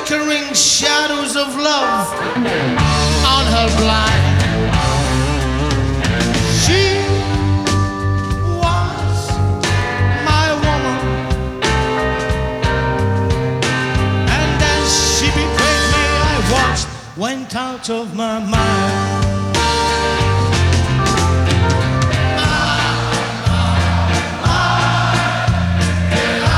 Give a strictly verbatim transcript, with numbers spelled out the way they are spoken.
flickering shadows of love on her blind. She was my woman, and as she betrayed me, I watched, went out of my mind.